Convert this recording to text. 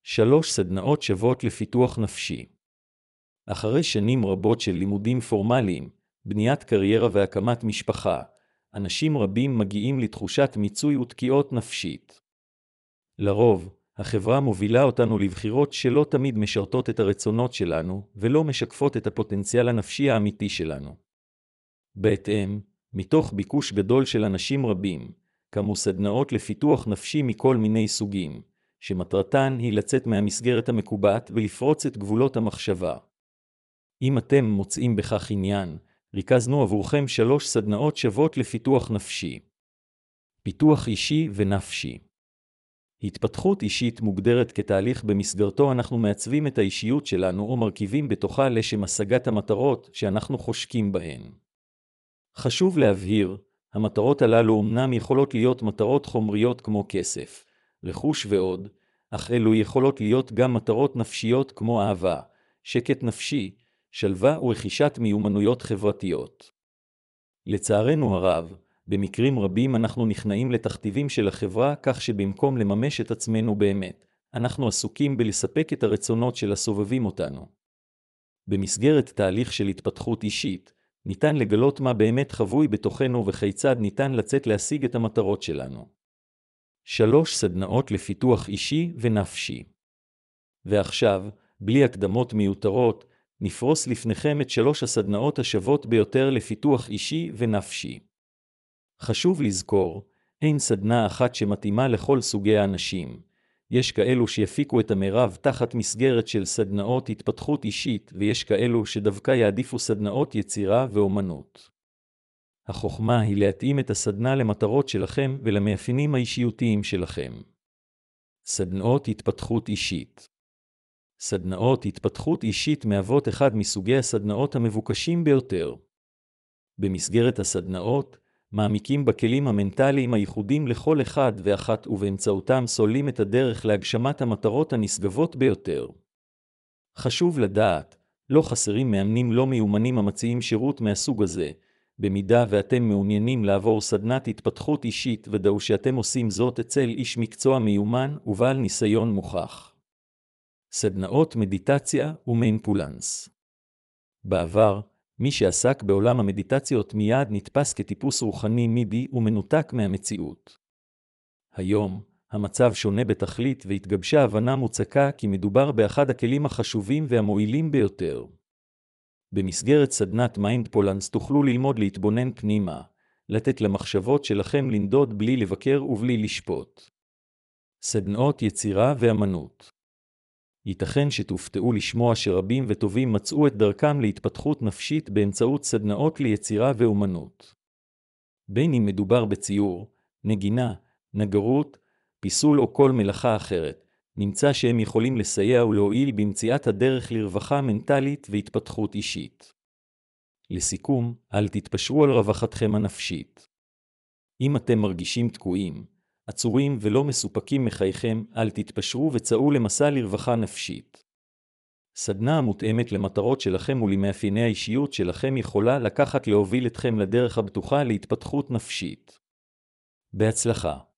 3 סדנאות שוות לפיתוח נפשי. אחרי שנים רבות של לימודים פורמליים, בניית קריירה והקמת משפחה, אנשים רבים מגיעים לתחושת מיצוי ותקיעות נפשית. לרוב, החברה מובילה אותנו לבחירות שלא תמיד משרתות את הרצונות שלנו ולא משקפות את הפוטנציאל הנפשי האמיתי שלנו. בהתאם, מתוך ביקוש גדול של אנשים רבים, קמו סדנאות לפיתוח נפשי מכל מיני סוגים, שמטרתן היא לצאת מהמסגרת המקובעת ולפרוץ את גבולות המחשבה. אם אתם מוצאים בכך עניין, ריכזנו עבורכם 3 סדנאות שוות לפיתוח נפשי. פיתוח אישי ונפשי. התפתחות אישית מוגדרת כתהליך במסגרתו אנחנו מעצבים את האישיות שלנו או מרכיבים בתוכה לשם השגת המטרות שאנחנו חושקים בהן. חשוב להבהיר, המטרות הללו אמנם יכולות להיות מטרות חומריות כמו כסף, רכוש ועוד, אך אלו יכולות להיות גם מטרות נפשיות כמו אהבה, שקט נפשי, שלווה ורכישת מיומנויות חברתיות. לצערנו הרב, במקרים רבים אנחנו נכנעים לתכתיבים של החברה כך שבמקום לממש את עצמנו באמת, אנחנו עסוקים בלספק את הרצונות של הסובבים אותנו. במסגרת תהליך של התפתחות אישית, ניתן לגלות מה באמת חבוי בתוכנו וכיצד ניתן לצאת להשיג את המטרות שלנו. 3 סדנאות לפיתוח אישי ונפשי. ועכשיו, בלי הקדמות מיותרות, נפרוס לפניכם את 3 הסדנאות השוות ביותר לפיתוח אישי ונפשי. חשוב לזכור, אין סדנה אחת שמתאימה לכל סוגי האנשים. יש כאלו שיפיקו את המרב תחת מסגרת של סדנאות התפתחות אישית, ויש כאלו שדווקא יעדיפו סדנאות יצירה ואומנות. החוכמה היא להתאים את הסדנה למטרות שלכם ולמאפיינים האישיותיים שלכם. סדנאות התפתחות אישית. סדנאות התפתחות אישית מהוות אחד מסוגי הסדנאות המבוקשים ביותר. במסגרת הסדנאות, מעמיקים בכלים המנטליים הייחודים לכל אחד ואחת ובאמצעותם סוללים את הדרך להגשמת המטרות הנשגבות ביותר. חשוב לדעת, לא חסרים מאמנים לא מיומנים המציעים שירות מהסוג הזה. במידה ואתם מעוניינים לעבור סדנת התפתחות אישית ודאו שאתם עושים זאת אצל איש מקצוע מיומן ובעל ניסיון מוכח. סדנאות מדיטציה ומיינדפולנס. בעבר, מי שעסק בעולם המדיטציות מיד נתפס כטיפוס רוחני מידי ומנותק מהמציאות. היום, המצב שונה בתכלית והתגבשה הבנה מוצקה כי מדובר באחד הכלים החשובים והמועילים ביותר. במסגרת סדנת מיינדפולנס תוכלו ללמוד להתבונן פנימה, לתת למחשבות שלכם לנדוד בלי לבקר ובלי לשפוט. סדנאות יצירה ואמנות. ייתכן שתופתעו לשמוע שרבים וטובים מצאו את דרכם להתפתחות נפשית באמצעות סדנאות ליצירה ואומנות. בין אם מדובר בציור, נגינה, נגרות, פיסול או כל מלאכה אחרת, נמצא שהם יכולים לסייע ולהועיל במציאת הדרך לרווחה מנטלית והתפתחות אישית. לסיכום, אל תתפשרו על רווחתכם הנפשית. אם אתם מרגישים תקועים, עצורים ולא מסופקים מחייכם, אל תתפשרו וצאו למסע לרווחה נפשית. סדנה המותאמת למטרות שלכם ולמאפייני האישיות שלכם יכולה להוביל אתכם לדרך הבטוחה להתפתחות נפשית. בהצלחה.